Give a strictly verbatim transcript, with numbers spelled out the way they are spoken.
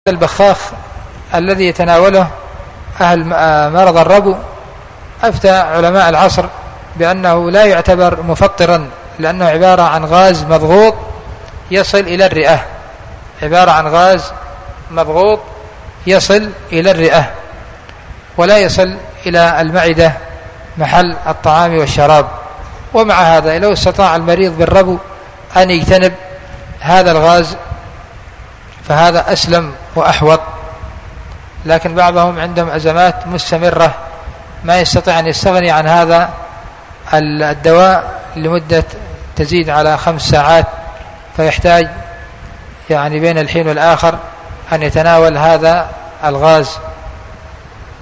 البخاخ الذي يتناوله أهل مرض الربو، أفتى علماء العصر بأنه لا يعتبر مفطرا، لأنه عبارة عن غاز مضغوط يصل إلى الرئة، عبارة عن غاز مضغوط يصل إلى الرئة ولا يصل إلى المعدة محل الطعام والشراب. ومع هذا لو استطاع المريض بالربو أن يجتنب هذا الغاز فهذا أسلم وأحوط، لكن بعضهم عندهم أزمات مستمرة ما يستطيع أن يستغني عن هذا الدواء لمدة تزيد على خمس ساعات، فيحتاج يعني بين الحين والآخر أن يتناول هذا الغاز